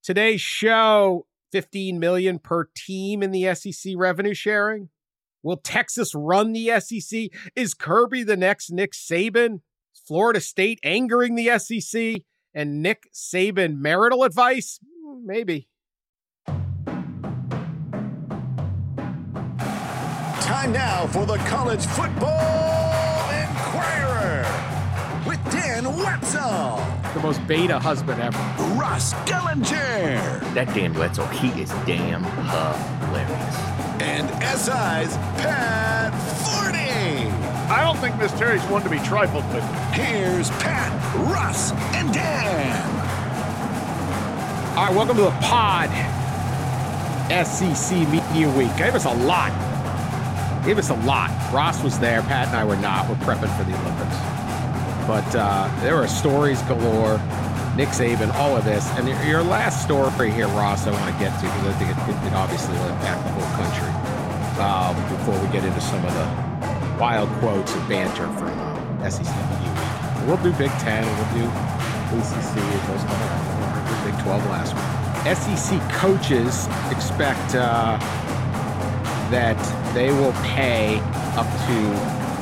Today's show, $15 million per team in the SEC revenue sharing. Will Texas run the SEC? Is Kirby the next Nick Saban? Is Florida State angering the SEC? And Nick Saban marital advice? Maybe. Time now for the College Football Inquirer with Dan Wetzel. The most beta husband ever. Ross Gellinger. That Dan Wetzel, he is damn hilarious. And SI's Pat Forney. I don't think Miss Terry's one to be trifled with. Here's Pat, Russ, and Dan. All right, welcome to the pod. SEC Media Week. Gave us a lot. Ross was there. Pat and I were not. We're prepping for the Olympics. But there were stories galore. Nick Saban, all of this. And your last story here, Ross, I want to get to because I think it obviously will impact the whole country before we get into some of the wild quotes and banter from SEC Media Week. We'll do Big Ten. We'll do ACC. We'll do Big 12 last week. SEC coaches expect that they will pay up to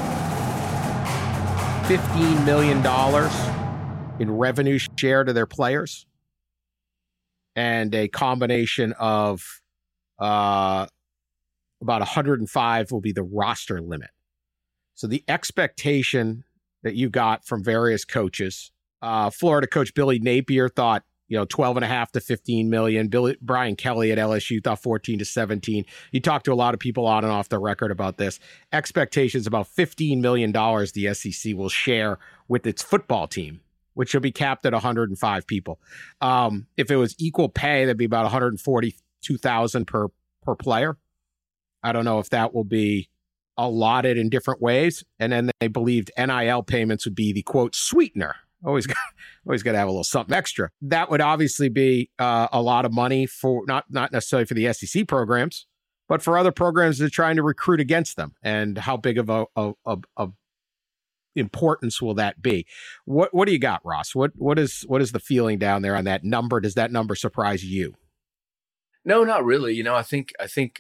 $15 million in revenue share to their players, and a combination of about 105 will be the roster limit. So the expectation that you got from various coaches, Florida coach Billy Napier thought, 12.5 to 15 million. Brian Kelly at LSU thought 14 to 17. You talked to a lot of people on and off the record about this. Expectations about $15 million the SEC will share with its football team, which will be capped at 105 people. If it was equal pay, that'd be about 142,000 per player. I don't know if that will be allotted in different ways. And then they believed NIL payments would be the quote sweetener. Always got to have a little something extra. That would obviously be a lot of money for not necessarily for the SEC programs, but for other programs that are trying to recruit against them. And how big of a importance will that be? What do you got, Ross? What is the feeling down there on that number? Does that number surprise you? No, not really. I think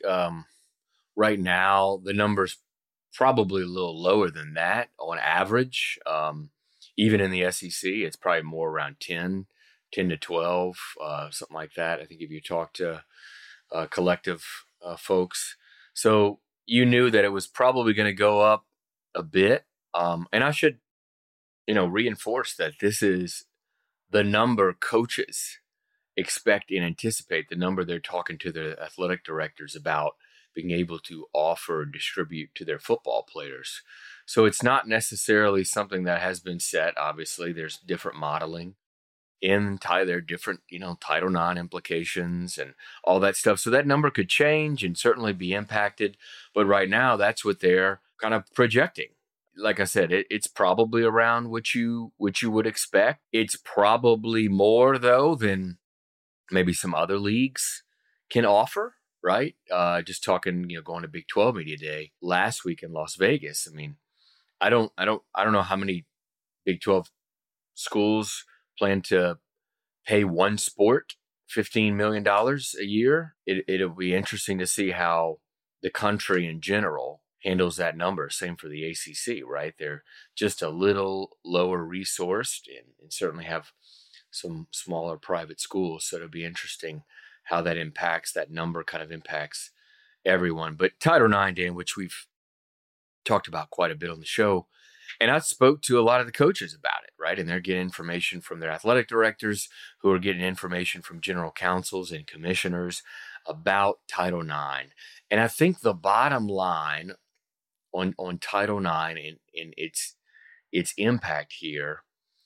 right now the number's probably a little lower than that on average. Even in the SEC, it's probably more around 10 to 12, something like that. I think if you talk to collective folks. So you knew that it was probably going to go up a bit. And I should, reinforce that this is the number coaches expect and anticipate, the number they're talking to their athletic directors about being able to offer and distribute to their football players. So it's not necessarily something that has been set. Obviously, there's different modeling in there are different, Title IX implications and all that stuff. So that number could change and certainly be impacted. But right now, that's what they're kind of projecting. Like I said, it's probably around what you would expect. It's probably more, though, than maybe some other leagues can offer, right? Just talking, going to Big 12 Media Day last week in Las Vegas. I mean, I don't know how many Big 12 schools plan to pay one sport $15 million a year. It'll be interesting to see how the country in general handles that number. Same for the ACC, right? They're just a little lower resourced and certainly have some smaller private schools. So it'll be interesting how that number kind of impacts everyone. But Title IX, Dan, which we've talked about quite a bit on the show, and I spoke to a lot of the coaches about it, right? And they're getting information from their athletic directors who are getting information from general counsels and commissioners about Title IX. And I think the bottom line on Title IX and its impact here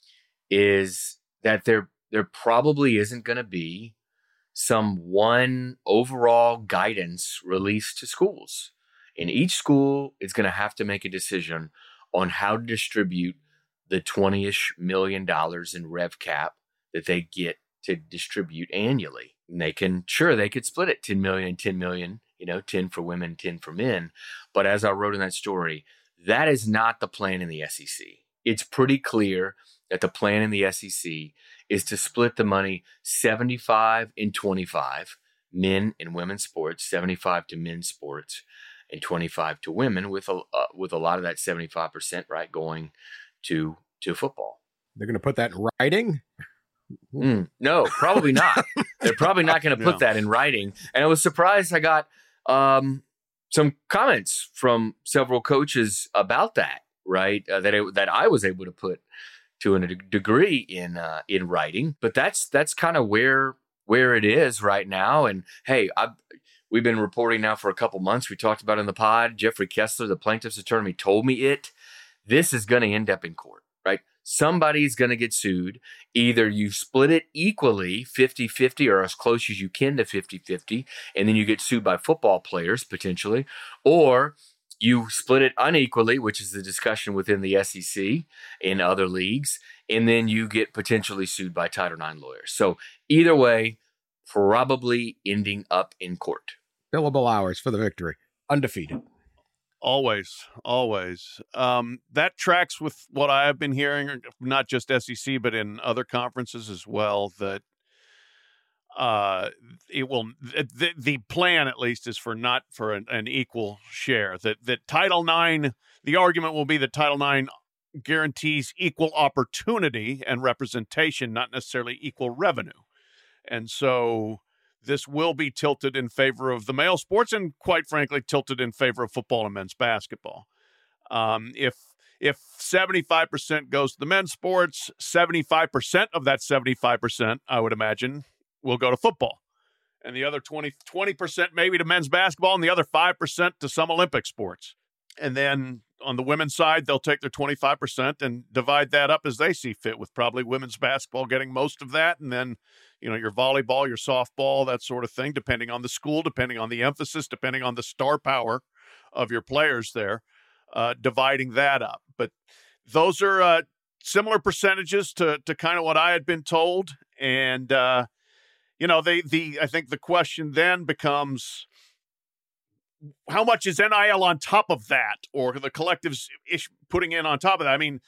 is that there probably isn't going to be some one overall guidance released to schools. And each school is going to have to make a decision on how to distribute the $20-ish million in rev cap that they get to distribute annually. And they could split it 10 million, 10 million, 10 for women, 10 for men. But as I wrote in that story, that is not the plan in the SEC. It's pretty clear that the plan in the SEC is to split the money 75 and 25, men and women's sports, 75 to men's sports and 25 to women, with a lot of that 75%, right, going to football. They're going to put that in writing? No, probably not. They're probably not going to put that in writing. And I was surprised I got some comments from several coaches about that, right? That I was able to put to a degree in writing. But that's kind of where it is right now. And hey, we've been reporting now for a couple months. We talked about it in the pod. Jeffrey Kessler, the plaintiff's attorney, told me it. This is going to end up in court, right? Somebody's going to get sued. Either you split it equally, 50-50, or as close as you can to 50-50, and then you get sued by football players potentially, or you split it unequally, which is the discussion within the SEC and other leagues, and then you get potentially sued by Title IX lawyers. So either way, probably ending up in court. Billable hours for the victory. Undefeated. Always. That tracks with what I have been hearing, not just SEC, but in other conferences as well, that it will, the plan at least is not for an equal share, that Title IX, the argument will be that Title IX guarantees equal opportunity and representation, not necessarily equal revenue. And so this will be tilted in favor of the male sports and, quite frankly, tilted in favor of football and men's basketball. If 75% goes to the men's sports, 75% of that 75%, I would imagine, will go to football. And the other 20% maybe to men's basketball, and the other 5% to some Olympic sports. And then on the women's side, they'll take their 25% and divide that up as they see fit, with probably women's basketball getting most of that. And then, your volleyball, your softball, that sort of thing, depending on the school, depending on the emphasis, depending on the star power of your players there, dividing that up. But those are similar percentages to kind of what I had been told. And, I think the question then becomes, how much is NIL on top of that, or the collectives putting in on top of that? I mean,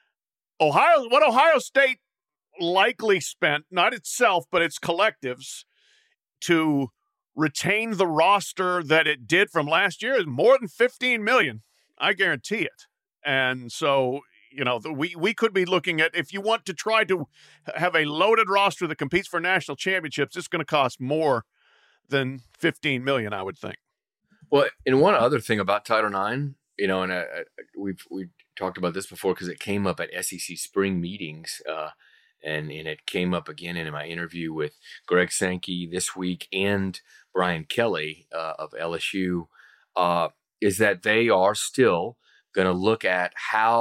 Ohio State likely spent, not itself, but its collectives, to retain the roster that it did from last year is more than $15 million. I guarantee it. And so, we could be looking at, if you want to try to have a loaded roster that competes for national championships, it's going to cost more than $15 million, I would think. Well, and one other thing about Title IX, and we've talked about this before because it came up at SEC spring meetings, and it came up again in my interview with Greg Sankey this week and Brian Kelly of LSU, is that they are still going to look at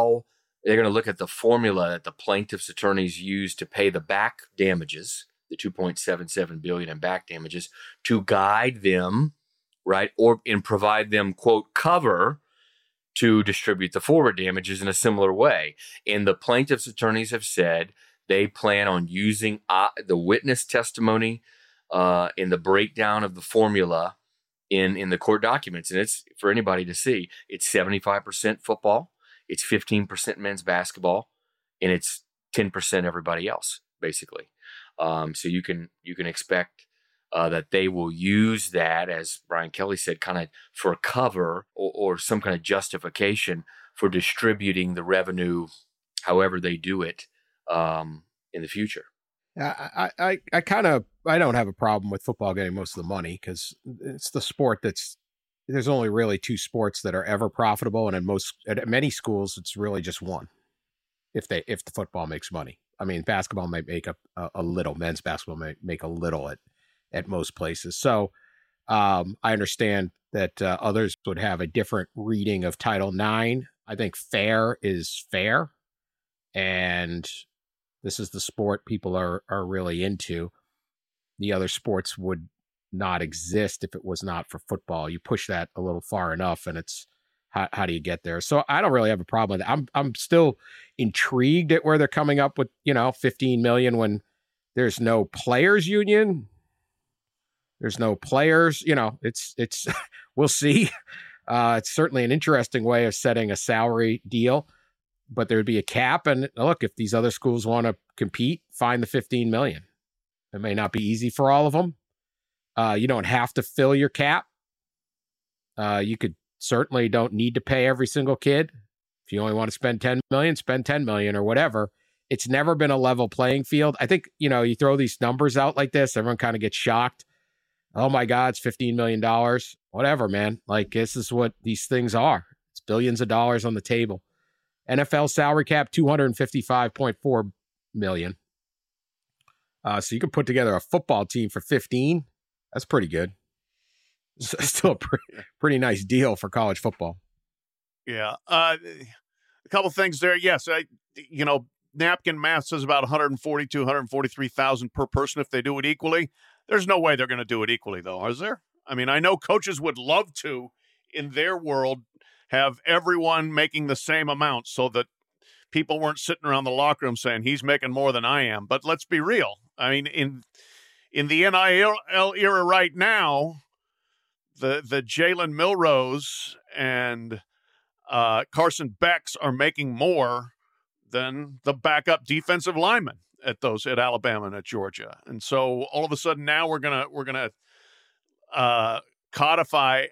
the formula that the plaintiff's attorneys use to pay the back damages, the $2.77 billion in back damages, to guide them, right, and provide them, quote, cover to distribute the forward damages in a similar way. And the plaintiff's attorneys have said they plan on using the witness testimony in the breakdown of the formula in the court documents. And it's for anybody to see. It's 75% football, it's 15% men's basketball, and it's 10% everybody else, basically. So you can expect that they will use that, as Brian Kelly said, kind of for a cover or some kind of justification for distributing the revenue, however they do it, in the future. I don't have a problem with football getting most of the money, because it's the sport there's only really two sports that are ever profitable, and at many schools it's really just one. If the football makes money, I mean, basketball might make a little, men's basketball might make a little at most places. So I understand that others would have a different reading of Title IX. I think fair is fair, and this is the sport people are really into. The other sports would not exist if it was not for football. You push that a little far enough, and it's how do you get there? So I don't really have a problem with it. I'm still intrigued at where they're coming up with, $15 million when there's no players union. There's no players, it's we'll see. It's certainly an interesting way of setting a salary deal. but there would be a cap. And look, if these other schools want to compete, find the $15 million. It may not be easy for all of them. You don't have to fill your cap. You could certainly don't need to pay every single kid. If you only want to spend $10 million, spend $10 million or whatever. It's never been a level playing field. I think, you throw these numbers out like this, everyone kind of gets shocked. Oh my God, it's $15 million. Whatever, man. Like, this is what these things are. It's billions of dollars on the table. NFL salary cap, $255.4 million. So you can put together a football team for 15. That's pretty good. It's still a pretty nice deal for college football. Yeah. A couple things there. Yes. Napkin math says about 142, 143,000 per person if they do it equally. There's no way they're going to do it equally, though, is there? I mean, I know coaches would love to, in their world, have everyone making the same amount so that people weren't sitting around the locker room saying, he's making more than I am. But let's be real. I mean, in the NIL era right now, the Jalen Milrose and Carson Becks are making more than the backup defensive linemen at Alabama and at Georgia. And so all of a sudden now we're gonna codify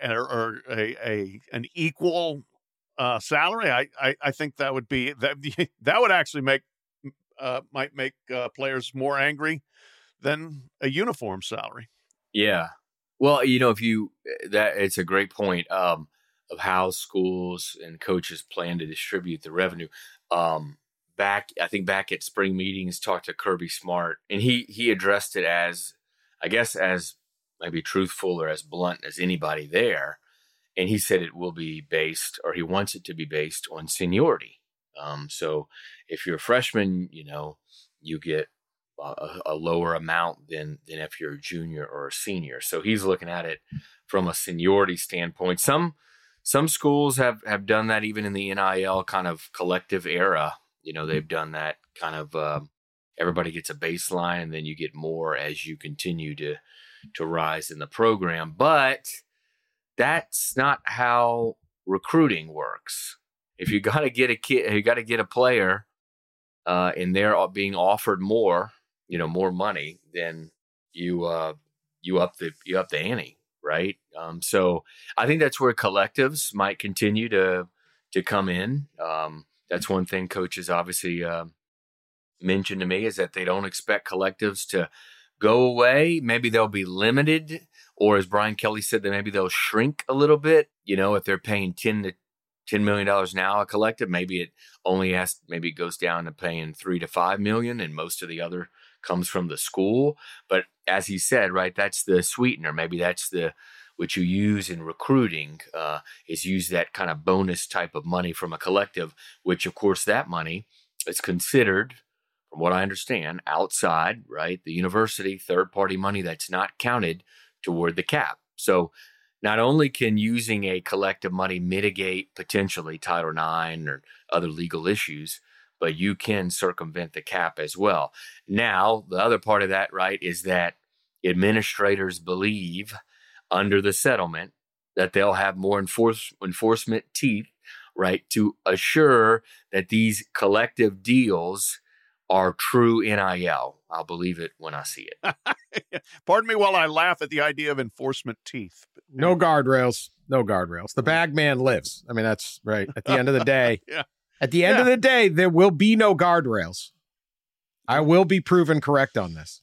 an equal salary. I think that would be that would actually might make players more angry than a uniform salary. Yeah. Well, it's a great point of how schools and coaches plan to distribute the revenue. Back at spring meetings, talked to Kirby Smart, and he addressed it as maybe truthful or as blunt as anybody there. And he said it will be based, or he wants it to be based on seniority. So if you're a freshman, you get a lower amount than if you're a junior or a senior. So he's looking at it from a seniority standpoint. Some schools have done that even in the NIL kind of collective era. They've done that kind of everybody gets a baseline and then you get more as you continue to rise in the program. But that's not how recruiting works. If you got to get a player and they're being offered more, more money, then you up the ante, right? So I think that's where collectives might continue to come in. That's one thing coaches obviously mentioned to me is that they don't expect collectives to go away. Maybe they'll be limited, or as Brian Kelly said, that maybe they'll shrink a little bit. If they're paying $10 million now a collective, maybe it goes down to paying $3 to $5 million, and most of the other comes from the school. But as he said, right, that's the sweetener. Maybe that's what you use in recruiting, is use that kind of bonus type of money from a collective, which of course that money is considered, from what I understand, outside, right? The university, third-party money that's not counted toward the cap. So not only can using a collective money mitigate potentially Title IX or other legal issues, but you can circumvent the cap as well. Now, the other part of that, right, is that administrators believe under the settlement that they'll have more enforcement teeth, right, to assure that these collective deals are true NIL. I'll believe it when I see it. Pardon me while I laugh at the idea of enforcement teeth. No guardrails. No guardrails. The bag man lives. I mean, that's right. At the end of the day, At the end of the day, there will be no guardrails. I will be proven correct on this.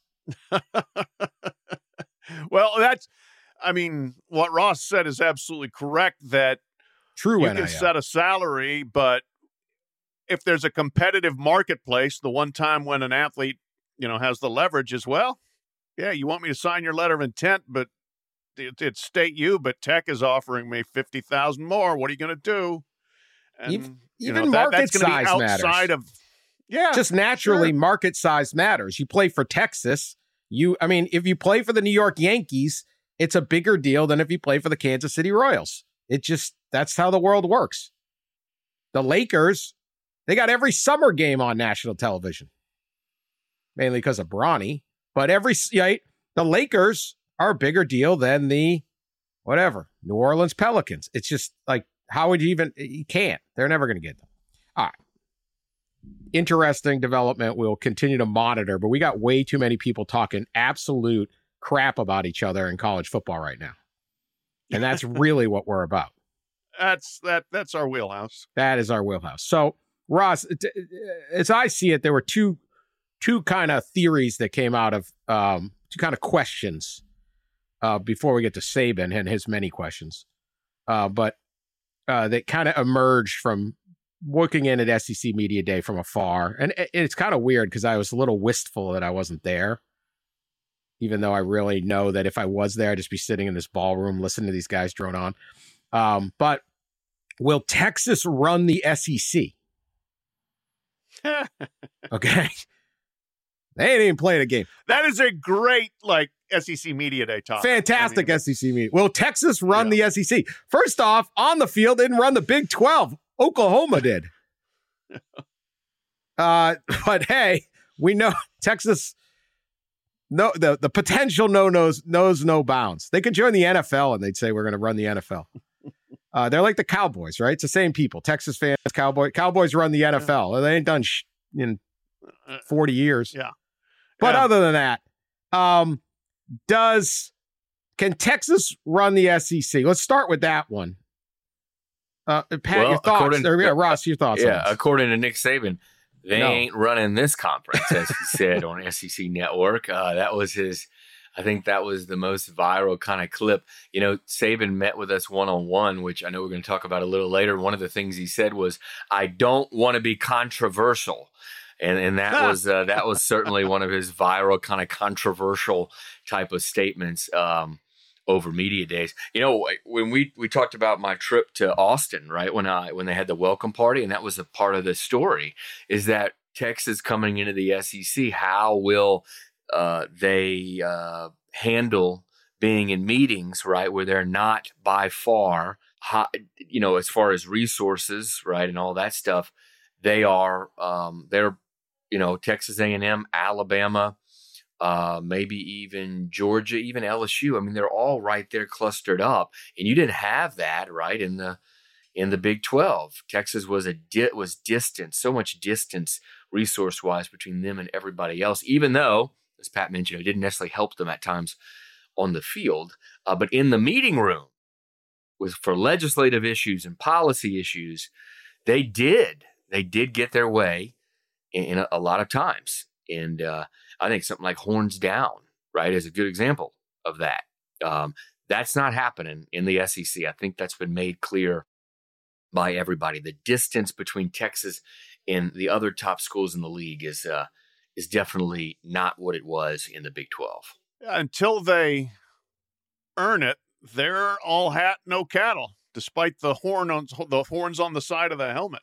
Well, what Ross said is absolutely correct, that true you NIL. can set a salary, but if there's a competitive marketplace, the one time when an athlete, has the leverage is, you want me to sign your letter of intent, but it's State U, but Tech is offering me $50,000 more. What are you going to do? And even market size matters. Just naturally, sure. Market size matters. You play for Texas. If you play for the New York Yankees, it's a bigger deal than if you play for the Kansas City Royals. That's how the world works. The Lakers, they got every summer game on national television, mainly because of Bronny. But the Lakers are a bigger deal than the New Orleans Pelicans. It's just like, how would you can't. They're never going to get them. All right. interesting development we'll continue to monitor, but we got way too many people talking absolute crap about each other in college football right now. And that's really what we're about. That's our wheelhouse. That is our wheelhouse. So, Ross, as I see it, there were two kind of theories that came out of two kind of questions before we get to Saban and his many questions. But that kind of emerged from looking in at SEC Media Day from afar. And it's kind of weird because I was a little wistful that I wasn't there, even though I really know that if I was there, I'd just be sitting in this ballroom listening to these guys drone on. But will Texas run the SEC? Okay. They ain't even playing a game. That is a great, SEC Media Day topic. Fantastic SEC media. Will Texas run the SEC? First off, on the field, didn't run the Big 12. Oklahoma did. But hey, we know Texas, no, the potential knows no bounds. They could join the NFL and they'd say we're going to run the NFL. They're like the Cowboys, right? It's the same people. Texas fans, Cowboys run the NFL. Yeah. They ain't done in 40 years. Yeah. But other than that, can Texas run the SEC? Let's start with that one. Pat, your thoughts. Ross, your thoughts. Yeah, according to Nick Saban, they ain't running this conference, as he said on SEC Network. That was his. I think that was the most viral kind of clip. You know, Saban met with us one-on-one, which I know we're going to talk about a little later. One of the things he said was, "I don't want to be controversial." And that was certainly one of his viral kind of controversial type of statements over media days. You know, when we talked about my trip to Austin, right, when they had the welcome party, and that was a part of the story, is that Texas coming into the SEC, how will they handle being in meetings, right, where they're not by far, as far as resources, right, and all that stuff, they're Texas A&M, Alabama, maybe even Georgia, even LSU. I mean, they're all right there clustered up, and you didn't have that, right, in the Big 12. Texas was distant, so much distance resource-wise between them and everybody else, even though, as Pat mentioned, it didn't necessarily help them at times on the field. But in the meeting room, for legislative issues and policy issues, they did get their way in a lot of times. And I think something like Horns Down, right, is a good example of that. That's not happening in the SEC. I think that's been made clear by everybody. The distance between Texas and the other top schools in the league is definitely not what it was in the Big 12. Until they earn it, they're all hat, no cattle, despite the horns on the side of the helmet.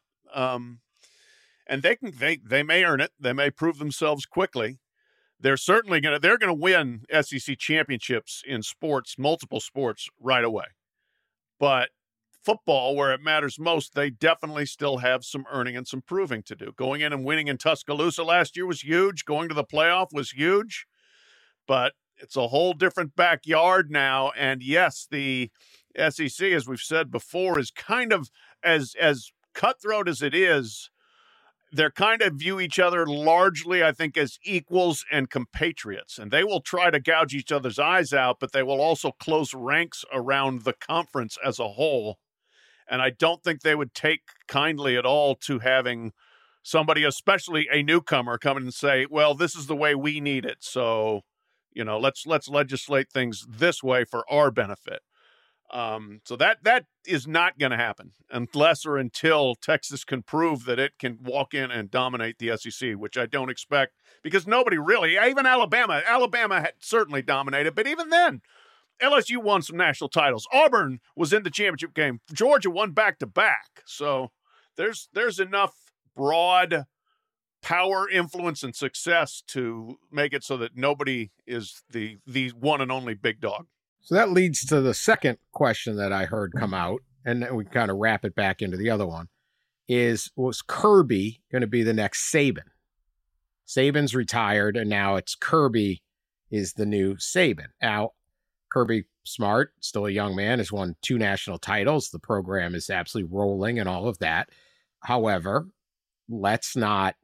And they may earn it. They may prove themselves quickly. They're certainly going to win SEC championships in sports, multiple sports right away. But football, where it matters most, they definitely still have some earning and some proving to do. Going in and winning in Tuscaloosa last year was huge. Going to the playoff was huge. But it's a whole different backyard now. And yes, the SEC, as we've said before, is kind of as cutthroat as it is. They're kind of view each other largely, I think, as equals and compatriots. And they will try to gouge each other's eyes out, but they will also close ranks around the conference as a whole. And I don't think they would take kindly at all to having somebody, especially a newcomer, come in and say, well, this is the way we need it. So, let's legislate things this way for our benefit. So that is not going to happen unless or until Texas can prove that it can walk in and dominate the SEC, which I don't expect, because nobody really, even Alabama had certainly dominated, but even then, LSU won some national titles. Auburn was in the championship game. Georgia won back-to-back. So there's enough broad power, influence, and success to make it so that nobody is the one and only big dog. So that leads to the second question that I heard come out, and then we kind of wrap it back into the other one, was Kirby going to be the next Saban? Saban's retired, and now it's Kirby is the new Saban. Now, Kirby Smart, still a young man, has won 2 national titles. The program is absolutely rolling and all of that. However, let's not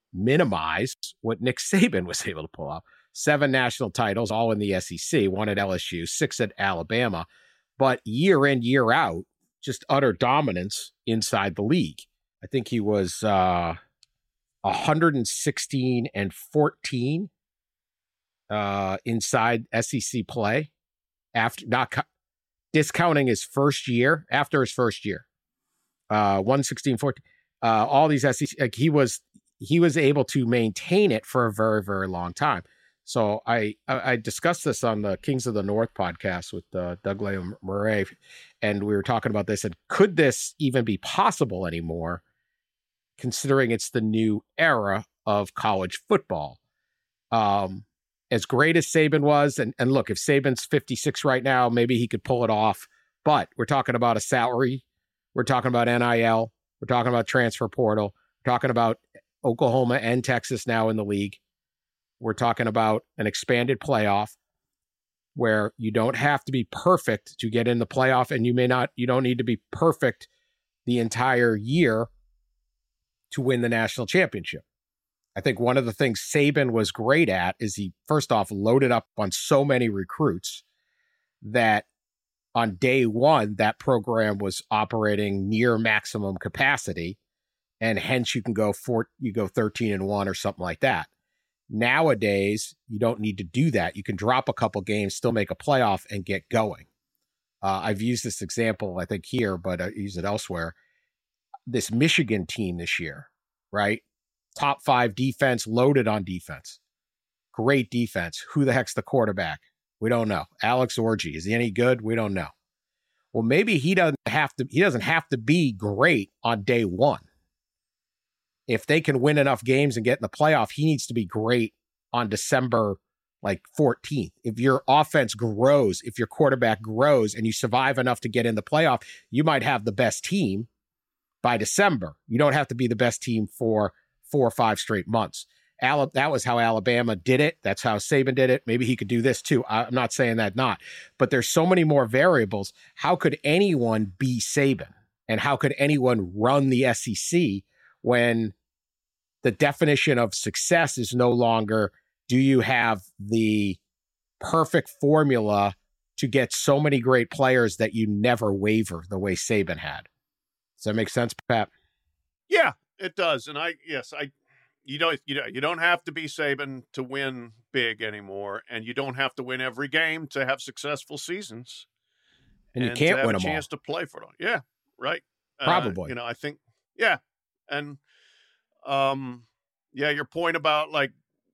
minimize what Nick Saban was able to pull off. 7 national titles, all in the SEC, 1 at LSU, 6 at Alabama, but year in, year out, just utter dominance inside the league. I think he was 116-14 inside SEC play after discounting his first year. After his first year, 116-14. All these SEC, like he was able to maintain it for a very, very long time. So I discussed this on the Kings of the North podcast with Doug Murray, and we were talking about this. And could this even be possible anymore, considering it's the new era of college football? As great as Saban was, and look, if Saban's 56 right now, maybe he could pull it off. But we're talking about a salary. We're talking about NIL. We're talking about transfer portal. We're talking about Oklahoma and Texas now in the league. We're talking about an expanded playoff where you don't have to be perfect to get in the playoff, and you don't need to be perfect the entire year to win the national championship. I think one of the things Saban was great at is he, first off, loaded up on so many recruits that on day one, that program was operating near maximum capacity, and hence you can go 13-1 or something like that. Nowadays, you don't need to do that. You can drop a couple games, still make a playoff, and get going. I've used this example, I think, here, but I use it elsewhere. This Michigan team this year, right? Top 5 defense, loaded on defense. Great defense. Who the heck's the quarterback? We don't know. Alex Orji. Is he any good? We don't know. Well, maybe he doesn't have to be great on day one. If they can win enough games and get in the playoff, he needs to be great on December 14th. If your offense grows, if your quarterback grows and you survive enough to get in the playoff, you might have the best team by December. You don't have to be the best team for 4 or 5 straight months. That was how Alabama did it. That's how Saban did it. Maybe he could do this too. I'm not saying that not, but there's so many more variables. How could anyone be Saban? And how could anyone run the SEC when the definition of success is no longer, do you have the perfect formula to get so many great players that you never waver the way Saban had? Does that make sense, Pat? Yeah, it does. And you don't have to be Saban to win big anymore, and you don't have to win every game to have successful seasons. And you can't win them all. Have a chance to play for them. Yeah, right. Probably. I think, yeah. And, your point about a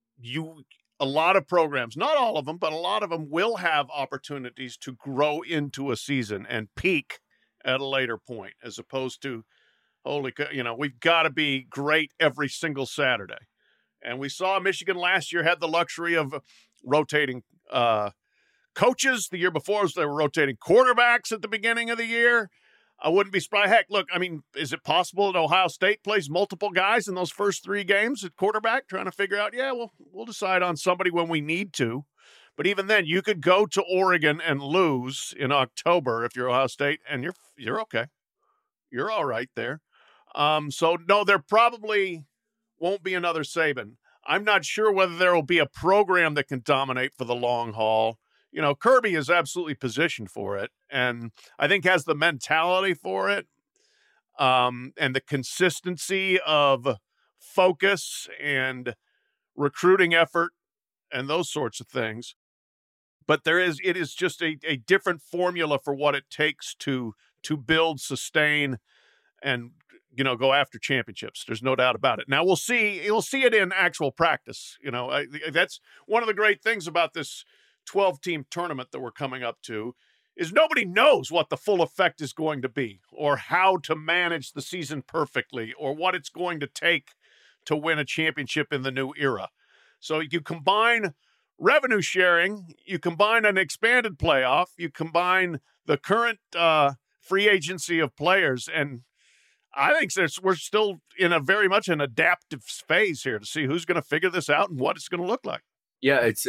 lot of programs, not all of them, but a lot of them will have opportunities to grow into a season and peak at a later point, as opposed to, we've got to be great every single Saturday. And we saw Michigan last year had the luxury of rotating coaches. The year before, they were rotating quarterbacks at the beginning of the year. I wouldn't be surprised. Heck, look, is it possible that Ohio State plays multiple guys in those first 3 games at quarterback, trying to figure out, we'll decide on somebody when we need to. But even then, you could go to Oregon and lose in October if you're Ohio State, and you're okay. You're all right there. So, no, there probably won't be another Saban. I'm not sure whether there will be a program that can dominate for the long haul. Kirby is absolutely positioned for it, and I think has the mentality for it, and the consistency of focus and recruiting effort and those sorts of things. But it is just a different formula for what it takes to build, sustain, and go after championships. There's no doubt about it. Now you'll see it in actual practice. That's one of the great things about this 12-team tournament that we're coming up to, is nobody knows what the full effect is going to be, or how to manage the season perfectly, or what it's going to take to win a championship in the new era. So you combine revenue sharing, you combine an expanded playoff, you combine the current free agency of players, and I think we're still in a very much an adaptive phase here to see who's going to figure this out and what it's going to look like. Yeah, it's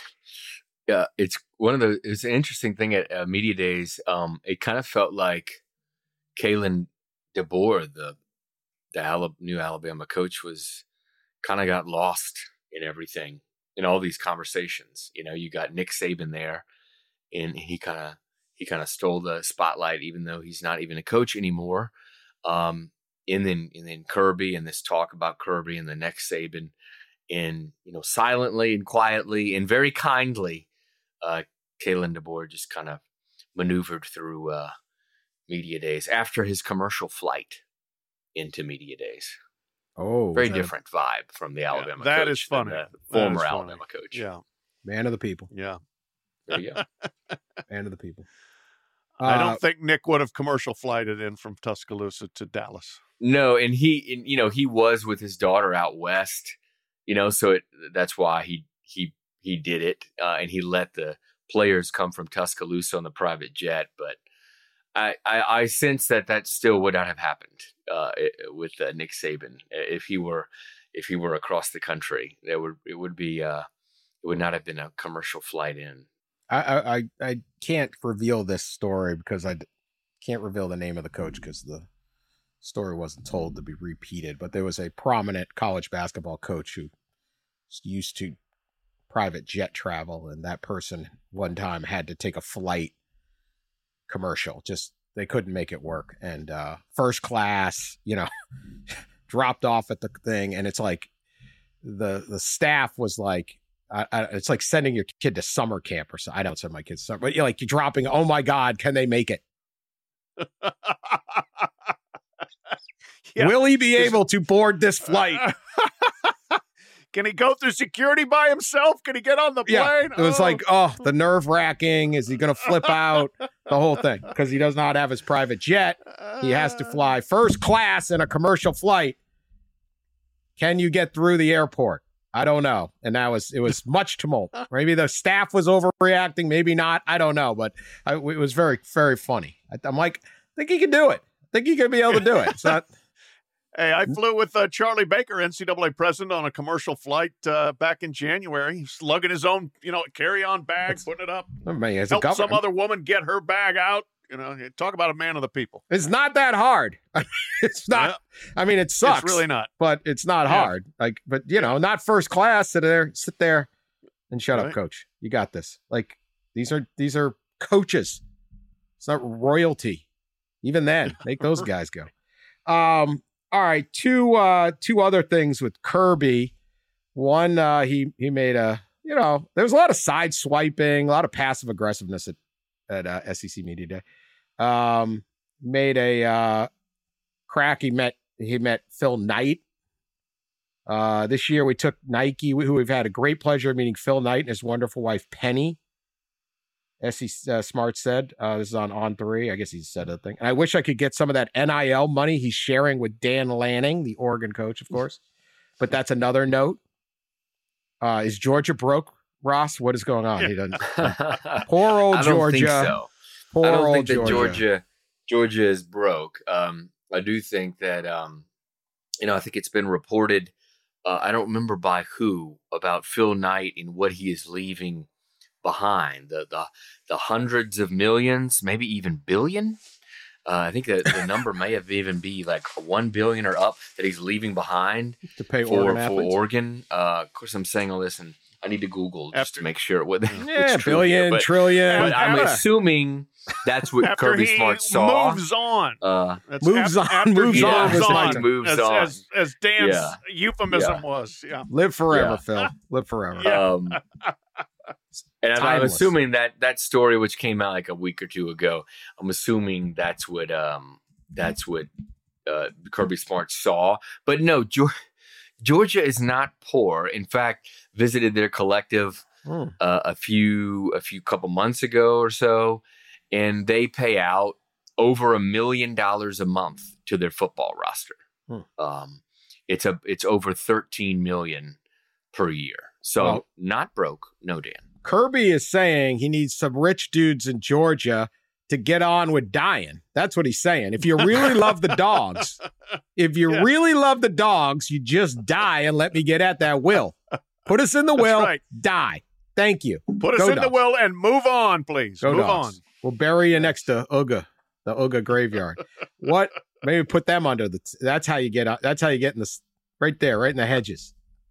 it's an interesting thing at Media Days. It kind of felt like Kalen DeBoer, the new Alabama coach, was kind of got lost in everything, in all these conversations. You got Nick Saban there, and he kind of stole the spotlight, even though he's not even a coach anymore. And then Kirby, and this talk about Kirby and the next Saban, and silently and quietly and very kindly, Kalen DeBoer just kind of maneuvered through media days after his commercial flight into media days. Oh, very different vibe from the Alabama coach. That is funny. The former Alabama coach. Yeah. Man of the people. Yeah. There you go. Man of the people. I don't think Nick would have commercial flighted in from Tuscaloosa to Dallas. No, and he was with his daughter out west, so that's why he did it, and he let the players come from Tuscaloosa on the private jet. But I sense that still would not have happened with Nick Saban if he were across the country. It would not have been a commercial flight in. I can't reveal this story because I can't reveal the name of the coach because the story wasn't told to be repeated. But there was a prominent college basketball coach who used to private jet travel, and that person one time had to take a flight commercial. Just they couldn't make it work, and first class, dropped off at the thing, and it's like the staff was like, it's like sending your kid to summer camp or something. I don't send my kids to summer, but you're dropping. Oh my God, can they make it? Yeah. Will he be able to board this flight? Can he go through security by himself? Can he get on the plane? Yeah. It was the nerve wracking. Is he going to flip out? The whole thing, because he does not have his private jet. He has to fly first class in a commercial flight. Can you get through the airport? I don't know. And it was much tumult. Maybe the staff was overreacting. Maybe not. I don't know. But it was very, very funny. I'm like, I think he can do it. I think he could be able to do it. It's not. Hey, I flew with Charlie Baker, NCAA president, on a commercial flight back in January. He's lugging his own, carry-on bag, putting it up. Help some other woman get her bag out. Talk about a man of the people. It's not that hard. It's not. Yeah. I mean, it sucks. It's really not. But it's not hard. But not first class. Sit there, and shut up, coach. You got this. These are coaches. It's not royalty. Even then, make those guys go. All right, two other things with Kirby. One, he made there was a lot of side swiping, a lot of passive aggressiveness at SEC Media Day. Made a crack. He met Phil Knight. This year we took Nike, who we've had a great pleasure of meeting Phil Knight and his wonderful wife Penny. Smart said, this is on 3. I guess he said a thing. And I wish I could get some of that NIL money he's sharing with Dan Lanning, the Oregon coach, of course. But that's another note. Is Georgia broke, Ross? What is going on? He doesn't. Poor old Georgia. I don't think so. Poor I don't old think that Georgia is broke. I do think that, I think it's been reported, I don't remember by who, about Phil Knight and what he is leaving behind, the hundreds of millions, maybe even billion. I think that the number may have even be like 1 billion or up that he's leaving behind to pay for Oregon. Of course, I'm saying all this, and I need to Google just to make sure what. Billion, trillion. But I'm assuming that's what Kirby Smart saw. Moves on. Moves on. As Dan's euphemism was. Yeah. Live forever, Phil. Live forever. And I'm assuming that story, which came out like a week or two ago, I'm assuming that's what Kirby Smart saw. But no, Georgia is not poor. In fact, visited their collective a couple months ago or so, and they pay out over $1 million a month to their football roster. It's over 13 million per year. So not broke, no Dan. Kirby is saying he needs some rich dudes in Georgia to get on with dying. That's what he's saying. If you really love the dogs, you just die and let me get at that will. Put us in the will, die. Thank you. Put us in the will and move on, please. Move on. We'll bury you next to the Uga graveyard. What? Maybe put them under that's how you get in this right there, right in the hedges.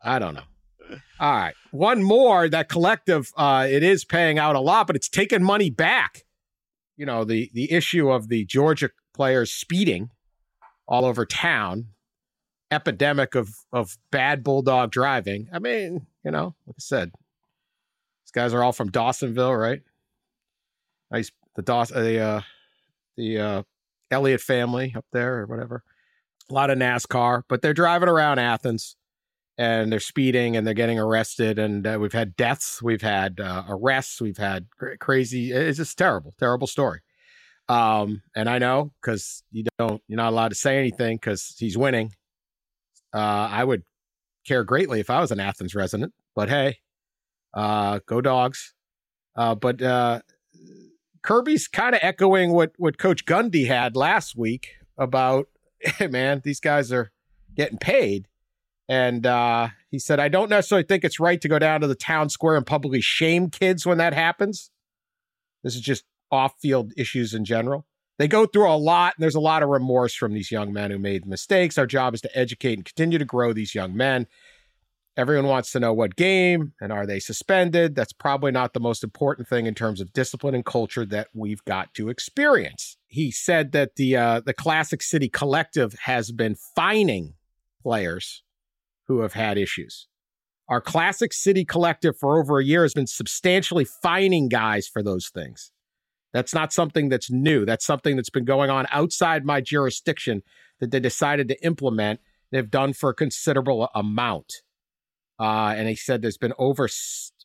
I don't know. All right. One more, that collective, it is paying out a lot, but it's taking money back. You know, the issue of the Georgia players speeding all over town, epidemic of bad bulldog driving. I mean, you know, like I said, these guys are all from Dawsonville, right? Nice, the Elliott family up there or whatever. A lot of NASCAR, but they're driving around Athens and they're speeding and they're getting arrested. And we've had deaths, we've had arrests, we've had crazy. It's just terrible story. And I know because you're not allowed to say anything because he's winning. I would care greatly if I was an Athens resident, but hey, go Dogs. But Kirby's kind of echoing what Coach Gundy had last week about, hey, man, these guys are getting paid. And he said, I don't necessarily think it's right to go down to the town square and publicly shame kids when that happens. This is just off-field issues in general. They go through a lot, and there's a lot of remorse from these young men who made mistakes. Our job is to educate and continue to grow these young men. Everyone wants to know what game and are they suspended. That's probably not the most important thing in terms of discipline and culture that we've got to experience. He said that the Classic City Collective has been fining players who have had issues. Our Classic City Collective for over a year has been substantially fining guys for those things. That's not something that's new. That's something that's been going on outside my jurisdiction that they decided to implement. They've done for a considerable amount. And he said there's been over 6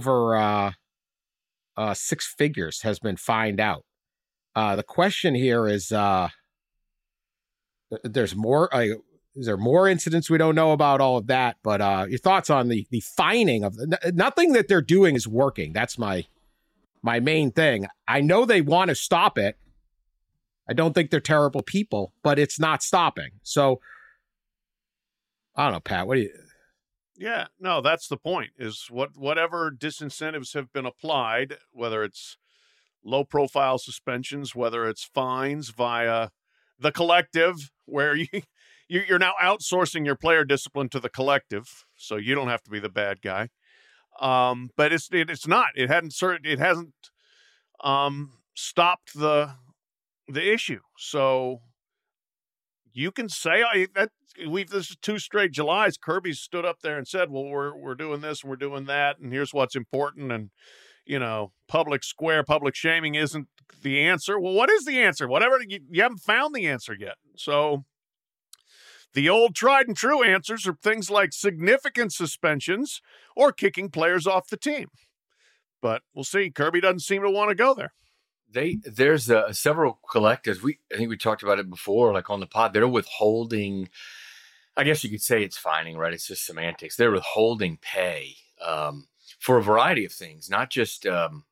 figures has been fined out. The question here is, there's more. Is there more incidents we don't know about? All of that, but your thoughts on the fining of nothing that they're doing is working. That's my main thing. I know they want to stop it. I don't think they're terrible people, but it's not stopping. So I don't know, Pat. What do you? Yeah, no, that's the point, is whatever disincentives have been applied, whether it's low-profile suspensions, whether it's fines via the collective, where you're now outsourcing your player discipline to the collective, so you don't have to be the bad guy. But it's not. It hasn't stopped the issue. So you can say this is 2 straight Julys. Kirby stood up there and said, well, we're doing this and we're doing that, and here's what's important. And, you know, public shaming isn't the answer. Well, what is the answer? Whatever, you haven't found the answer yet. So the old tried and true answers are things like significant suspensions or kicking players off the team. But we'll see. Kirby doesn't seem to want to go there. There's several collectives. I think we talked about it before, like on the pod. They're withholding. I guess you could say it's fining, right? It's just semantics. They're withholding pay for a variety of things, not just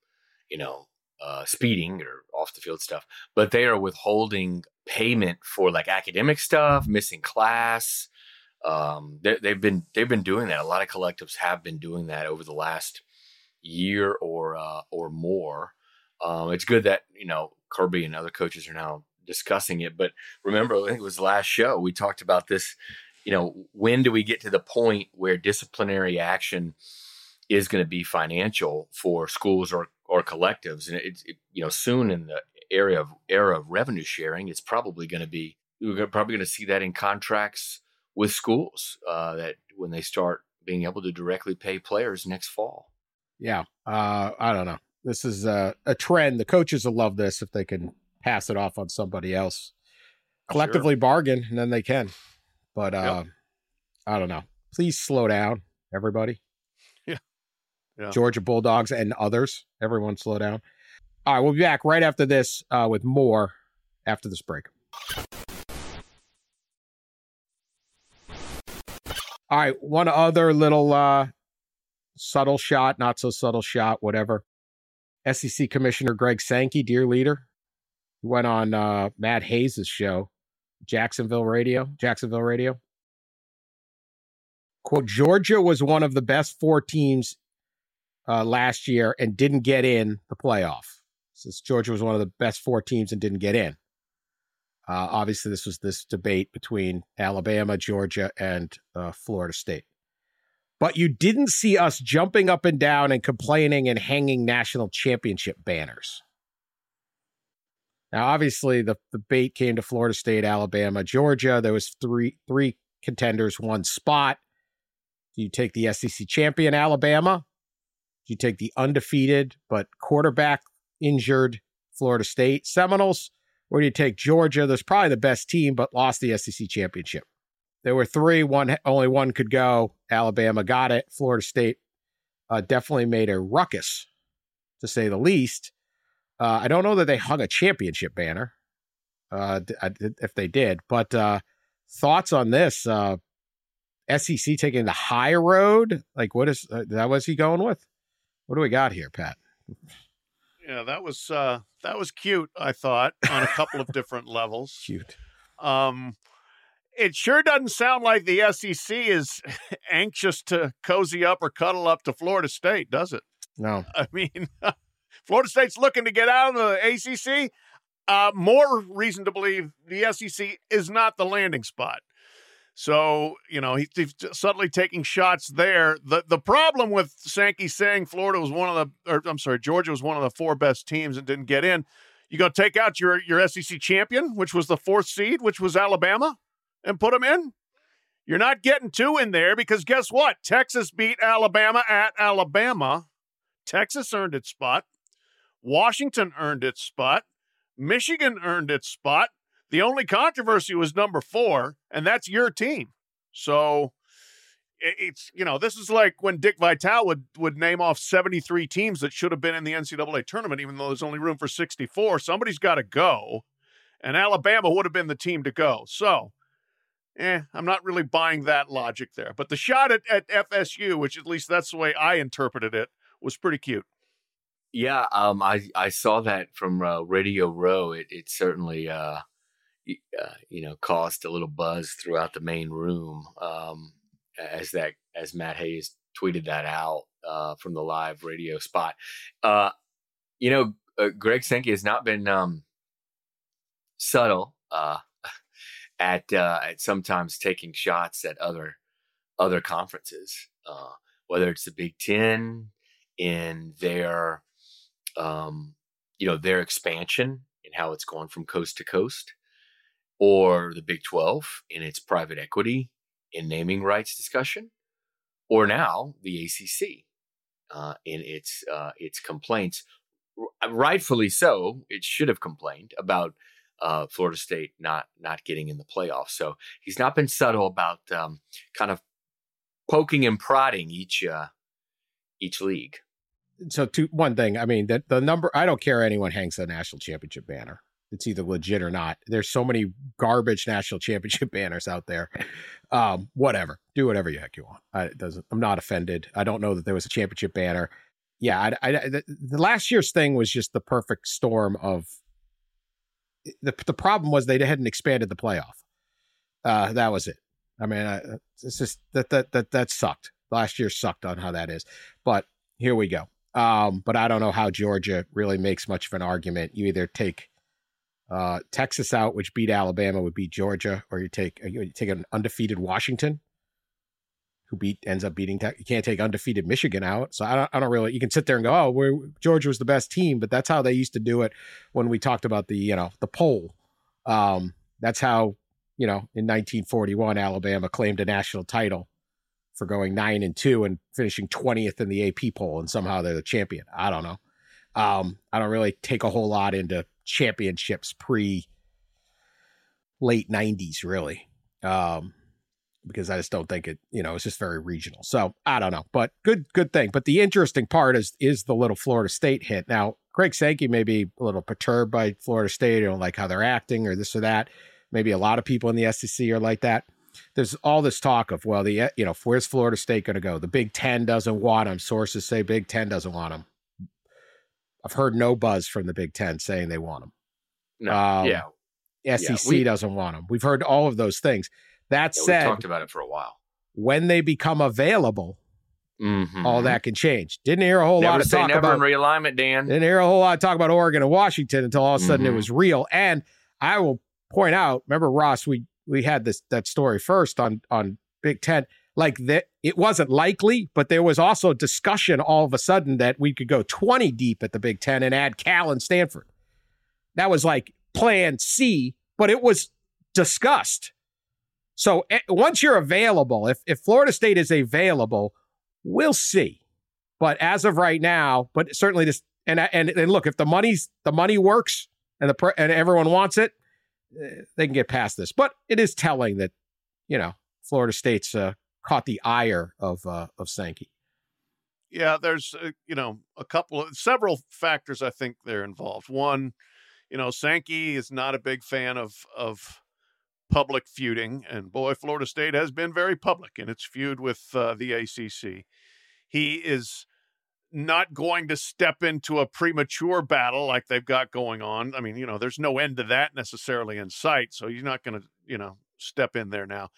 speeding or off the field stuff, but they are withholding payment for like academic stuff, missing class. They've been doing that. A lot of collectives have been doing that over the last year or more. It's good that, Kirby and other coaches are now discussing it. But remember, I think it was the last show, we talked about this, when do we get to the point where disciplinary action is going to be financial for schools or collectives? And soon in the era of revenue sharing, it's probably going to be, we're probably going to see that in contracts with schools that when they start being able to directly pay players next fall. Yeah. I don't know. This is a trend. The coaches will love this if they can pass it off on somebody else. Collectively bargain, and then they can. But I don't know. Please slow down, everybody. Yeah. Georgia Bulldogs and others. Everyone slow down. All right, we'll be back right after this with more after this break. All right, one other little subtle shot, not so subtle shot, whatever. SEC Commissioner Greg Sankey, dear leader, he went on Matt Hayes' show, Jacksonville Radio. Quote, Georgia was one of the best 4 teams last year and didn't get in the playoff. Since Georgia was one of the best 4 teams and didn't get in. Obviously, this was this debate between Alabama, Georgia, and Florida State. but you didn't see us jumping up and down and complaining and hanging national championship banners. Now, obviously, the bait came to Florida State, Alabama, Georgia. There was three contenders, one spot. Do you take the SEC champion, Alabama? Do you take the undefeated but quarterback injured Florida State Seminoles? Or do you take Georgia? There's probably the best team, but lost the SEC championship. There were three. Only one could go. Alabama got it. Florida State definitely made a ruckus, to say the least. I don't know that they hung a championship banner, if they did. But thoughts on this? SEC taking the high road? Like, what is that? Was he going with? What do we got here, Pat? Yeah, that was cute, I thought, on a couple of different levels. Cute. It sure doesn't sound like the SEC is anxious to cozy up or cuddle up to Florida State, does it? No. I mean, Florida State's looking to get out of the ACC. More reason to believe the SEC is not the landing spot. So, you know, he's subtly taking shots there. The problem with Sankey saying Georgia was one of the four best teams and didn't get in, you go take out your SEC champion, which was the fourth seed, which was Alabama, and put them in? You're not getting two in there because guess what? Texas beat Alabama at Alabama. Texas earned its spot. Washington earned its spot. Michigan earned its spot. The only controversy was number 4, and that's your team. So it's, you know, this is like when Dick Vitale would name off 73 teams that should have been in the NCAA tournament, even though there's only room for 64. Somebody's got to go, and Alabama would have been the team to go. So, I'm not really buying that logic there. But the shot at FSU, which at least that's the way I interpreted it, was pretty cute. Yeah, I saw that from Radio Row. It certainly caused a little buzz throughout the main room as Matt Hayes tweeted that out from the live radio spot. Greg Sankey has not been subtle at sometimes taking shots at other conferences, whether it's the Big Ten in their their expansion and how it's gone from coast to coast, or the Big 12 in its private equity and naming rights discussion, or now the ACC in its complaints. Rightfully so, it should have complained about Florida State not getting in the playoffs. So he's not been subtle about kind of poking and prodding each league. So one thing, I mean, that the number, I don't care anyone hangs a national championship banner. It's either legit or not. There's so many garbage national championship banners out there. Whatever, do whatever the heck you want. I'm not offended. I don't know that there was a championship banner. Yeah, the last year's thing was just the perfect storm of the problem was they hadn't expanded the playoff. That was it. I mean, it's just that sucked. Last year sucked on how that is, but here we go. But I don't know how Georgia really makes much of an argument. You either take Texas out, which beat Alabama, would beat Georgia, or you take an undefeated Washington, who ends up beating Tech. You can't take undefeated Michigan out. So I don't really. You can sit there and go, "Oh, Georgia was the best team," but that's how they used to do it when we talked about the poll. That's how in 1941 Alabama claimed a national title for going 9-2 and finishing 20th in the AP poll, and somehow they're the champion. I don't know. I don't really take a whole lot into championships pre late 90s, really, because I just don't think it's just very regional. So I don't know, but good thing. But the interesting part is the little Florida State hit. Now, Greg Sankey may be a little perturbed by Florida State, like how they're acting or this or that. Maybe a lot of people in the SEC are like that. There's all this talk of, well, where's Florida State going to go? The Big Ten doesn't want them. Sources say Big Ten doesn't want them. I've heard no buzz from the Big Ten saying they want them. No, SEC doesn't want them. We've heard all of those things. That said, we talked about it for a while. When they become available, all that can change. Didn't hear a whole lot of talk about realignment, Dan. Didn't hear a whole lot of talk about Oregon and Washington until all of a sudden it was real. And I will point out, remember, Ross, we had that story first on Big Ten. like that. It wasn't likely, but there was also discussion all of a sudden that we could go 20 deep at the Big Ten and add Cal and Stanford. That was like plan C, but it was discussed. So once you're available, if Florida State is available, we'll see. But as of right now, but certainly this, and look, if the money works and and everyone wants it, they can get past this. But it is telling that, Florida State's caught the ire of Sankey. Yeah, there's several factors I think they're involved. One, Sankey is not a big fan of public feuding, and boy, Florida State has been very public in its feud with the ACC. He is not going to step into a premature battle like they've got going on. I mean, there's no end to that necessarily in sight, so he's not going to, step in there now.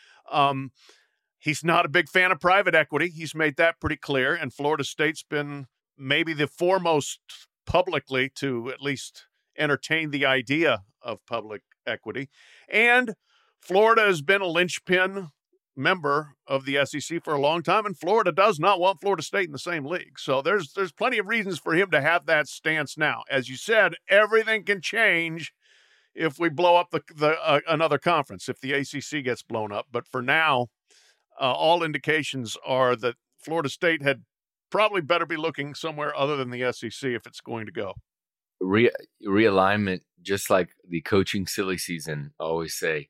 He's not a big fan of private equity. He's made that pretty clear, and Florida State's been maybe the foremost publicly to at least entertain the idea of public equity. And Florida has been a linchpin member of the SEC for a long time, and Florida does not want Florida State in the same league. So there's plenty of reasons for him to have that stance now. As you said, everything can change if we blow up another conference, if the ACC gets blown up. But for now, all indications are that Florida State had probably better be looking somewhere other than the SEC if it's going to go. Realignment, just like the coaching silly season, I always say,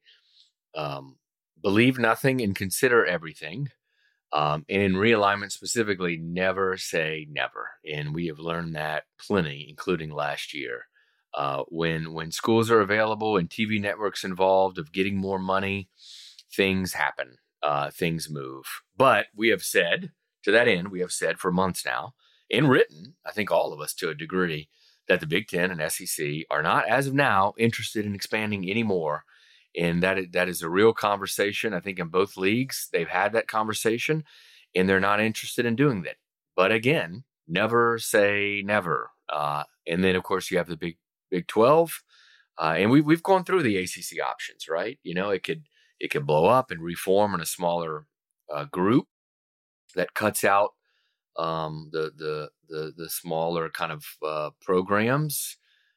believe nothing and consider everything. And in realignment specifically, never say never. And we have learned that plenty, including last year. When schools are available and TV networks involved of getting more money, things happen, things move. But we have said, to that end, for months now, and written, I think all of us to a degree, that the Big Ten and SEC are not, as of now, interested in expanding anymore. And that is a real conversation. I think in both leagues, they've had that conversation, and they're not interested in doing that. But again, never say never. And then, of course, you have the Big 12. And we've gone through the ACC options, right? It could blow up and reform in a smaller group that cuts out the smaller kind of programs.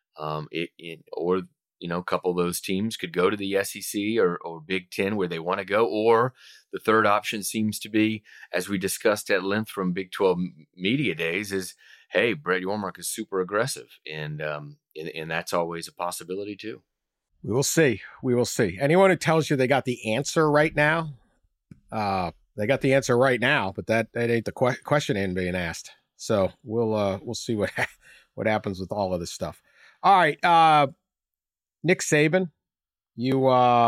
Or a couple of those teams could go to the SEC or Big Ten where they want to go. Or the third option seems to be, as we discussed at length from Big 12 media days, is, hey, Brett Yormark is super aggressive. And that's always a possibility too. We will see. Anyone who tells you they got the answer right now, they got the answer right now, but that ain't the question ain't being asked. So we'll see what happens with all of this stuff. All right. Nick Saban, you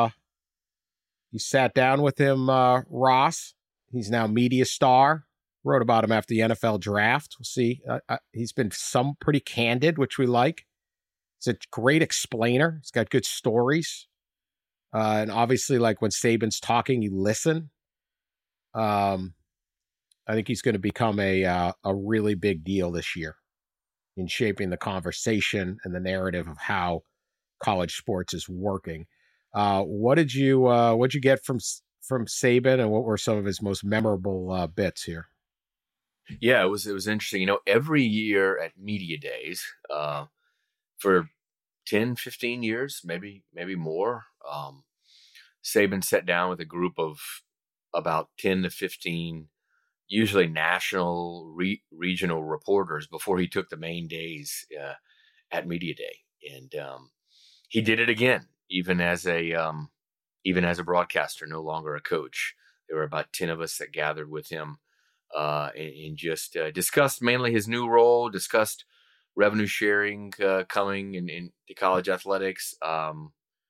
sat down with him, Ross. He's now media star. Wrote about him after the NFL draft. We'll see. He's been pretty candid, which we like. He's a great explainer. He's got good stories. And obviously, like when Saban's talking, you listen. I think he's going to become a really big deal this year in shaping the conversation and the narrative of how college sports is working. What'd you get from Saban, and what were some of his most memorable bits here? Yeah, it was interesting. Every year at media days, for 10, 15 years, maybe more, Saban sat down with a group of about 10 to 15, usually national, regional reporters before he took the main days at media day. And he did it again, even as a broadcaster, no longer a coach. There were about 10 of us that gathered with him and just discussed mainly his new role, discussed revenue sharing coming in to college athletics, all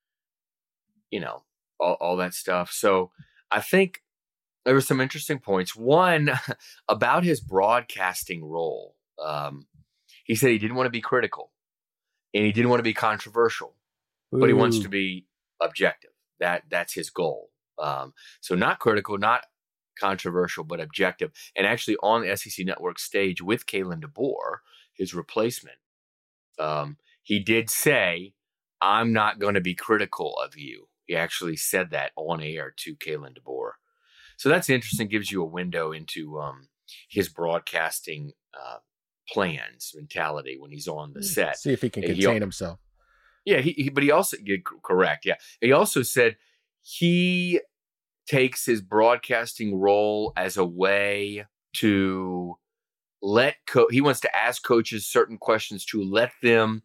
that stuff. So I think there were some interesting points. One, about his broadcasting role. He said he didn't want to be critical and he didn't want to be controversial, but he wants to be objective. That's his goal. So not critical, not controversial, but objective. And actually on the SEC Network stage with Kalen DeBoer, his replacement, he did say, "I'm not going to be critical of you." He actually said that on air to Kalen DeBoer. So that's interesting. Gives you a window into his broadcasting plans, mentality when he's on the set. See if he can contain himself. Yeah, but he also correct. Yeah, he also said he takes his broadcasting role as a way to he wants to ask coaches certain questions to let them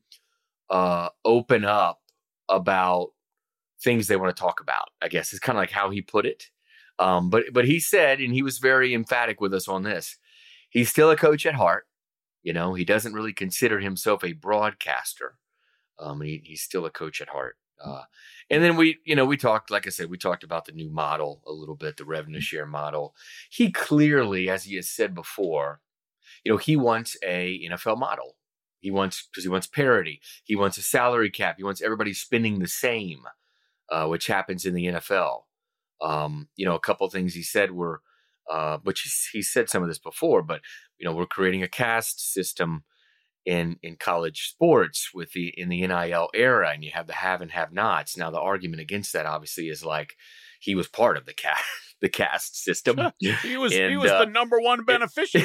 open up about things they want to talk about, I guess is kind of like how he put it. But he said, and he was very emphatic with us on this, he's still a coach at heart. You know, he doesn't really consider himself a broadcaster. He's still a coach at heart. And then we talked, like I said, we talked about the new model a little bit, the revenue share model. He clearly, as he has said before, he wants a NFL model. Because he wants parity. He wants a salary cap. He wants everybody spending the same, which happens in the NFL. A couple of things he said were, but he said some of this before, but we're creating a caste system in college sports in the NIL era, and you have the have and have nots. Now the argument against that obviously is like he was part of the caste system. he was the number one beneficiary.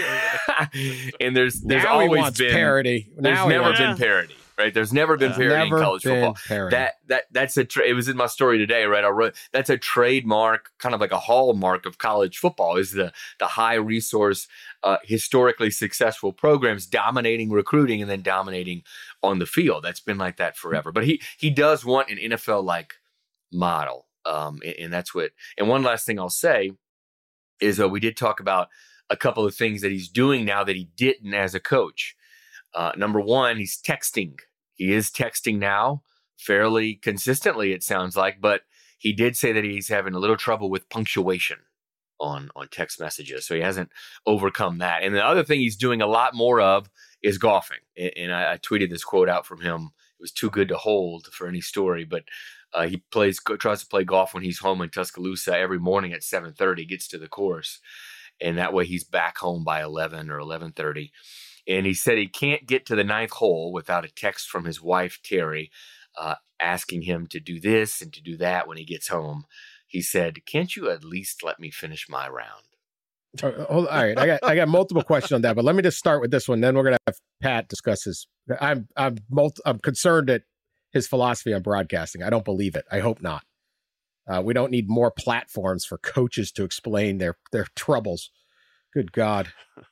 And there's now always been parity. There's never been parity, right? There's never been parity in college football. Parity. That's it was in my story today, right? I wrote that's a trademark, kind of like a hallmark of college football, is the high resource, historically successful programs dominating recruiting and then dominating on the field. That's been like that forever. But he does want an NFL like model. And that's what, and one last thing I'll say is we did talk about a couple of things that he's doing now that he didn't as a coach. Number one, he's texting. He is texting now fairly consistently, it sounds like, but he did say that he's having a little trouble with punctuation on text messages. So he hasn't overcome that. And the other thing he's doing a lot more of is golfing. And I tweeted this quote out from him. It was too good to hold for any story, but he tries to play golf when he's home in Tuscaloosa every morning at 7:30, gets to the course. And that way he's back home by 11 or 11:30. And he said he can't get to the ninth hole without a text from his wife, Terry, asking him to do this and to do that when he gets home. He said, "Can't you at least let me finish my round?" All right. I got multiple questions on that, but let me just start with this one. Then we're going to have Pat discuss his. I'm concerned at his philosophy on broadcasting. I don't believe it. I hope not. We don't need more platforms for coaches to explain their troubles. Good God.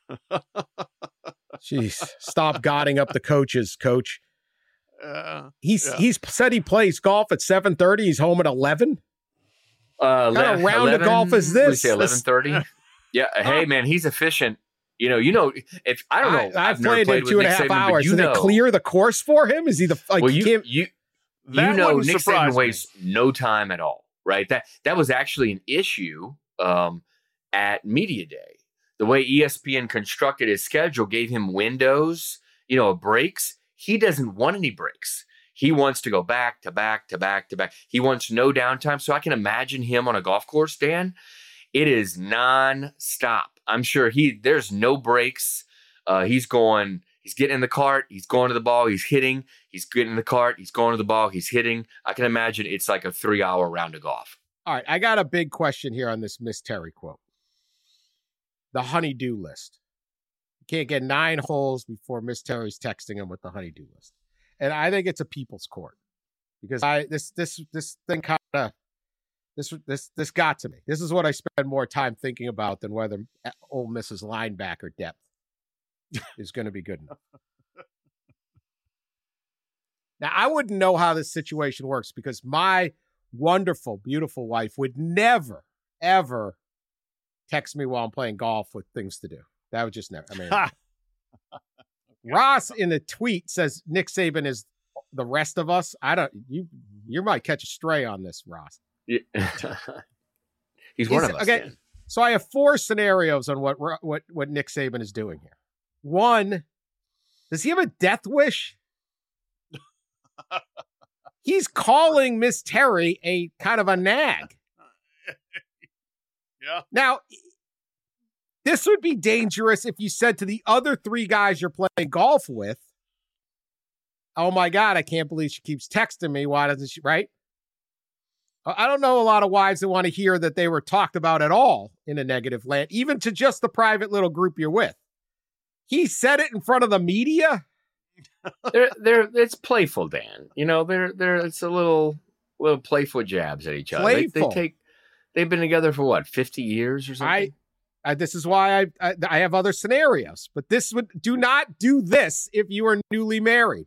Jeez. Stop godding up the coaches, coach. He's said he plays golf at 7:30. He's home at 11. What kind of round 11, of golf is this? 11:30. Yeah. Hey, man, he's efficient. If I don't know, I've played him 2.5 hours. Did they clear the course for him? Is he the like? Well, Nick Saban wastes me. no time at all, right? That was actually an issue at Media Day. The way ESPN constructed his schedule gave him windows, breaks. He doesn't want any breaks. He wants to go back to back to back to back. He wants no downtime. So I can imagine him on a golf course, Dan. It is nonstop. I'm sure there's no breaks. He's getting in the cart. He's going to the ball. He's hitting. He's getting in the cart. He's going to the ball. He's hitting. I can imagine it's like a 3-hour round of golf. All right. I got a big question here on this Miss Terry quote. The honey-do list. You can't get 9 holes before Miss Terry's texting him with the honey-do list. And I think it's a people's court because this thing kind of this got to me. This is what I spend more time thinking about than whether Ole Miss's linebacker depth is going to be good enough. Now, I wouldn't know how this situation works because my wonderful, beautiful wife would never, ever text me while I'm playing golf with things to do. That would just never. I mean, Ross in a tweet says Nick Saban is the rest of us. You might catch a stray on this, Ross. Yeah. He's one of us. Okay, Dan. So I have 4 scenarios on what Nick Saban is doing here. 1, does he have a death wish? He's calling Miss Terry a kind of a nag. Yeah. Now, this would be dangerous if you said to the other 3 guys you're playing golf with, "Oh my God, I can't believe she keeps texting me. Why doesn't she?" Right? I don't know a lot of wives that want to hear that they were talked about at all in a negative land, even to just the private little group you're with. He said it in front of the media. It's playful, Dan. You know, it's a little playful jabs at each other. Playful. They've been together for what, 50 years or something? This is why I have other scenarios, but do not do this if you are newly married.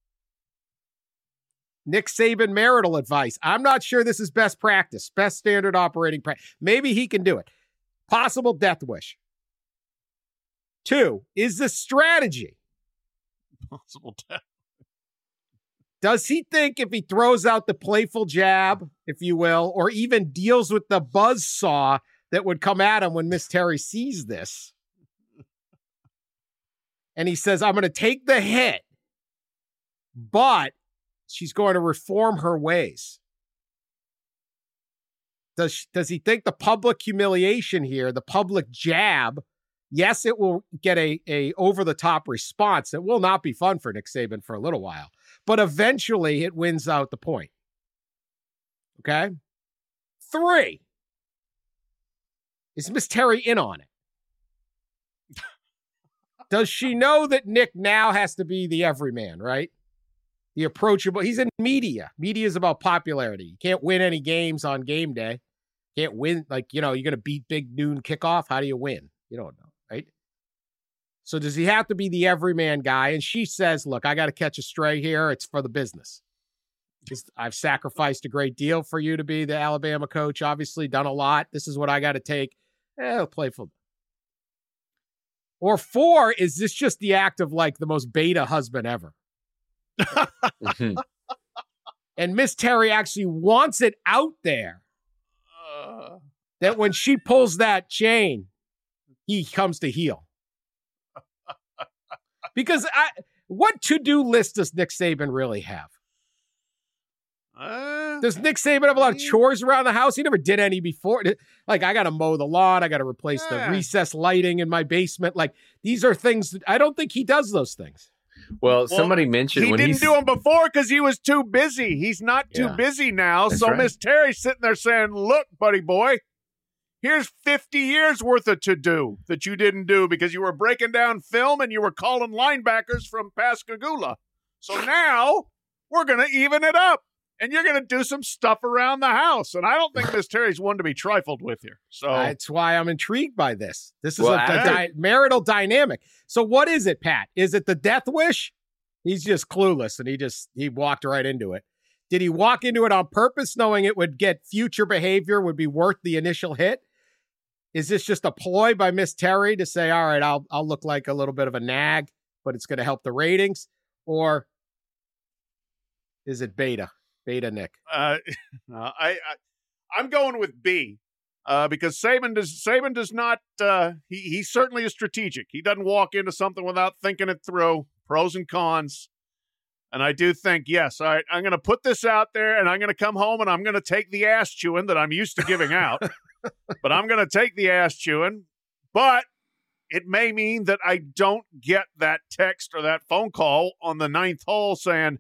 Nick Saban marital advice. I'm not sure this is best practice, best standard operating practice. Maybe he can do it. Possible death wish. 2, is the strategy. Possible death. Does he think if he throws out the playful jab, if you will, or even deals with the buzz saw that would come at him when Miss Terry sees this, and he says, I'm going to take the hit, but she's going to reform her ways. Does he think the public humiliation here, the public jab, yes, it will get a over-the-top response. It will not be fun for Nick Saban for a little while, but eventually it wins out the point. Okay? 3, is Miss Terry in on it? Does she know that Nick now has to be the everyman, right? The approachable. He's in media. Media is about popularity. You can't win any games on game day. Can't win. You're going to beat big noon kickoff. How do you win? You don't know, right? So does he have to be the everyman guy? And she says, look, I got to catch a stray here. It's for the business. I've sacrificed a great deal for you to be the Alabama coach. Obviously done a lot. This is what I got to take. Playful. Or 4, is this just the act of the most beta husband ever? And Miss Terry actually wants it out there that when she pulls that chain, he comes to heel. Because what to-do list does Nick Saban really have? Does Nick Saban have a lot of chores around the house? He never did any before. I got to mow the lawn. I got to replace the recessed lighting in my basement. These are things that I don't think he does those things. Well, somebody mentioned he didn't do them before because he was too busy. He's not too busy now. That's so right. Miss Terry's sitting there saying, look, buddy boy, here's 50 years worth of to-do that you didn't do because you were breaking down film and you were calling linebackers from Pascagoula. So now we're going to even it up. And you're going to do some stuff around the house. And I don't think Miss Terry's one to be trifled with here. So that's why I'm intrigued by this. This is a marital dynamic. So what is it, Pat? Is it the death wish? He's just clueless, and he walked right into it. Did he walk into it on purpose, knowing it would get future behavior would be worth the initial hit? Is this just a ploy by Miss Terry to say, all right, I'll look like a little bit of a nag, but it's going to help the ratings? Or is it beta? Beta Nick. I'm going with B because Saban does not. He certainly is strategic. He doesn't walk into something without thinking it through, pros and cons. And I do think, yes, all right, I'm going to put this out there, and I'm going to come home and I'm going to take the ass chewing that I'm used to giving out. But I'm going to take the ass chewing. But it may mean that I don't get that text or that phone call on the 9th hole saying,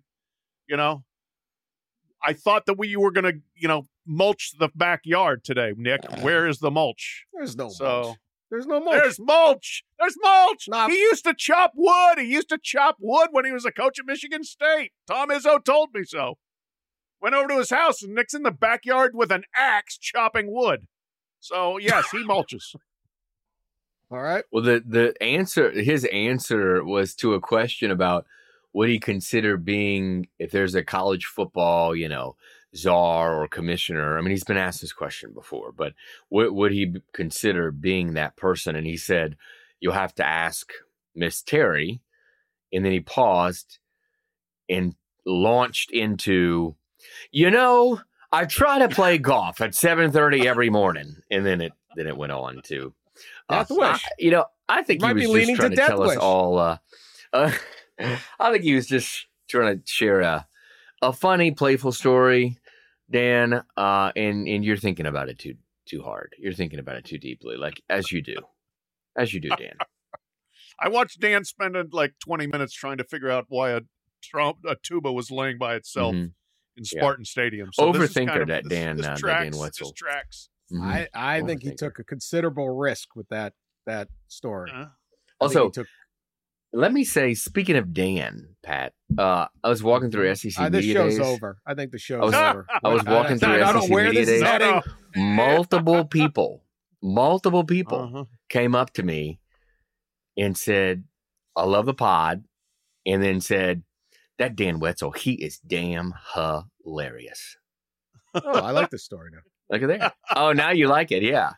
I thought that we were going to, mulch the backyard today, Nick. Where is the mulch? There's no mulch. There's no mulch. There's mulch. There's mulch. Nah. He used to chop wood. He used to chop wood when he was a coach at Michigan State. Tom Izzo told me so. Went over to his house, and Nick's in the backyard with an axe chopping wood. So, yes, he mulches. All right. Well, his answer was to a question about would he consider being, if there's a college football, czar or commissioner? I mean, he's been asked this question before, but would he consider being that person? And he said, you'll have to ask Miss Terry. And then he paused and launched into, I try to play golf at 7:30 every morning. And then it went on to Death wish. I think he was just trying to tell us all. I think he was just trying to share a funny, playful story, Dan. And you're thinking about it too hard. You're thinking about it too deeply, as you do, Dan. I watched Dan spend 20 minutes trying to figure out why a tuba was laying by itself in Spartan Stadium. So this is Overthinker, kind of, that this, Dan, this that tracks, Dan Wetzel. This tracks. Mhm. I think he Overthinker. took a considerable risk with that story. I think Also, he took, let me say, speaking of Dan, Pat, I was walking through SEC this media show's days. over. I think the show's I was- over. I was walking through I don't know SEC where media this is days. heading. Multiple people Uh-huh. came up to me and said, I love the pod. And then said, that Dan Wetzel, he is damn hilarious. Oh, I like this story now. Look at that. Oh, now you like it. Yeah.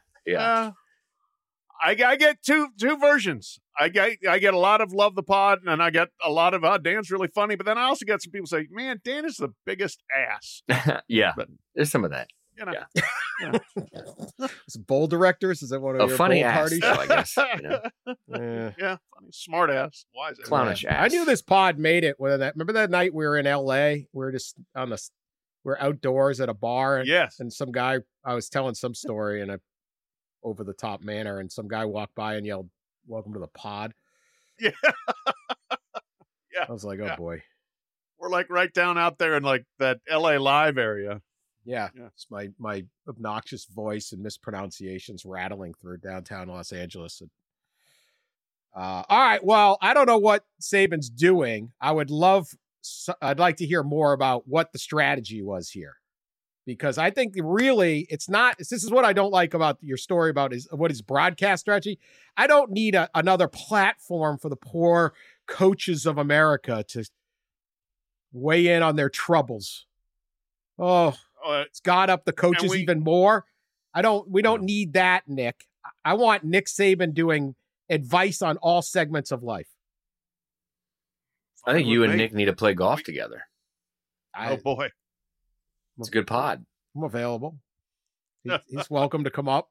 I get two versions. I get a lot of love the pod, and I get a lot of Dan's really funny. But then I also get some people say, "Man, Dan is the biggest ass." Yeah. But- There's some of that. You know, It's bowl directors. Is that one of A your funny bowl ass, parties? though, I guess. Yeah. funny, smart ass, wise ass. Clownish ass. I knew this pod made it. Remember that night we were in LA? We were just we're outdoors at a bar, Yes. and some guy, I was telling some story in a over the top manner, and some guy walked by and yelled, "Welcome to the pod." Yeah. Yeah. I was like, oh Yeah. boy. We're like right down out there in like that LA Live area. Yeah. Yeah. It's my obnoxious voice and mispronunciations rattling through downtown Los Angeles. And, all right. Well, I don't know what Saban's doing. I'd like to hear more about what the strategy was here, because I think really it's not. This is what I don't like about your story about what is broadcast strategy. I don't need another platform for the poor coaches of America to weigh in on their troubles. Oh, it's got up the coaches even more. We don't need that, Nick. I want Nick Saban doing advice on all segments of life. I think you and Nick need to play golf together. Oh boy, It's a good pod. I'm available. He's welcome to come up.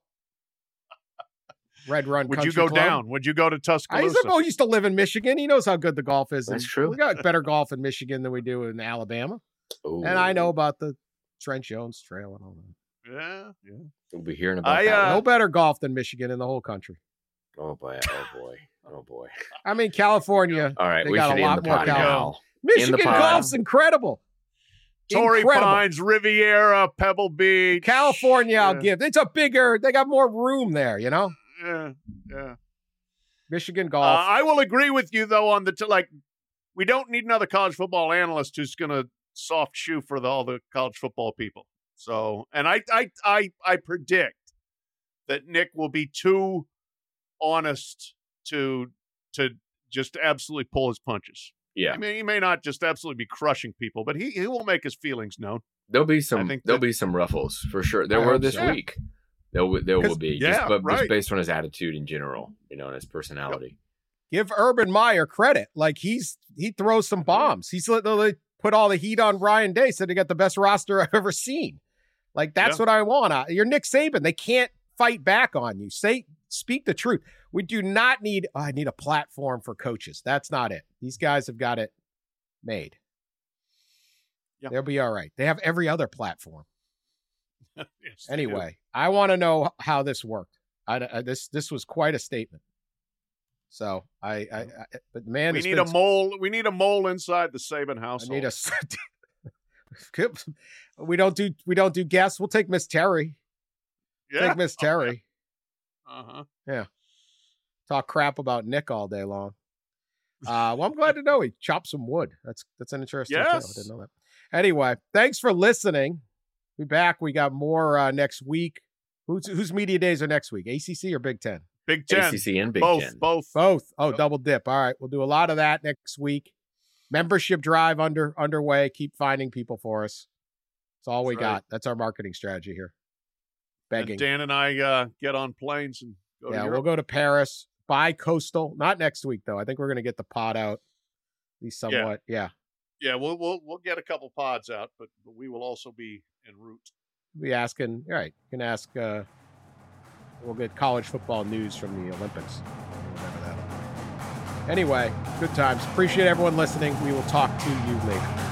Red Run. would Country you go Club. down? Would you go to Tuscaloosa? He used to live in Michigan. He knows how good the golf is. That's true. We got better golf in Michigan than we do in Alabama. Ooh. And I know about the Trent Jones Trail and all that. Yeah. We'll be hearing about that. No better golf than Michigan in the whole country. Oh boy. Oh boy. I mean, California. All right, they we got should a end lot the more pod California. now. Michigan pod. golf's incredible. Torrey Incredible. Pines, Riviera, Pebble Beach. California, I'll Yeah. give. They got more room there, you know? Yeah. Michigan golf. I will agree with you though on we don't need another college football analyst who's going to soft shoe for all the college football people. So, and I predict that Nick will be too honest to just absolutely pull his punches. Yeah. I mean, he may not just absolutely be crushing people, but he will make his feelings known. There'll be I be some ruffles for sure. There I were hope this so. week. There will be. yeah, just right. based on his attitude in general, and his personality. Give Urban Meyer credit. Like he throws some bombs. He's literally put all the heat on Ryan Day. Said he got the best roster I've ever seen. Like that's what I want. You're Nick Saban. They can't fight back on you. Speak the truth. We do not need. I need a platform for coaches. That's not it. These guys have got it made. Yeah. They'll be all right. They have every other platform. Yes, they do. Anyway, I want to know how this worked. This was quite a statement. So but man, we it's need been- a mole. We need a mole inside the Saban I household. need a. We don't do guests. We'll take Miss Terry. Take Miss Terry. Uh-huh. Talk crap about Nick all day long. Well, I'm glad to know he chopped some wood. That's an interesting tale. I Yes. didn't know that. Anyway, thanks for listening. Be back. We got more next week. Whose media days are next week? ACC or Big Ten? Big Ten. ACC and Big both. Ten. Both. Both. Oh, double dip. All right. We'll do a lot of that next week. Membership drive underway. Keep finding people for us. That's all we That's right. got. That's our marketing strategy here. And Begging. Dan and I get on planes and go to Yeah, Europe. we'll go to Paris. Bi-coastal. Not next week, though. I think we're going to get the pod out. At least somewhat. Yeah. Yeah, we'll get a couple pods out, but we will also be en route. We'll be asking. All right. You can ask. We'll get college football news from the Olympics. Whatever that'll be. Anyway, good times. Appreciate everyone listening. We will talk to you later.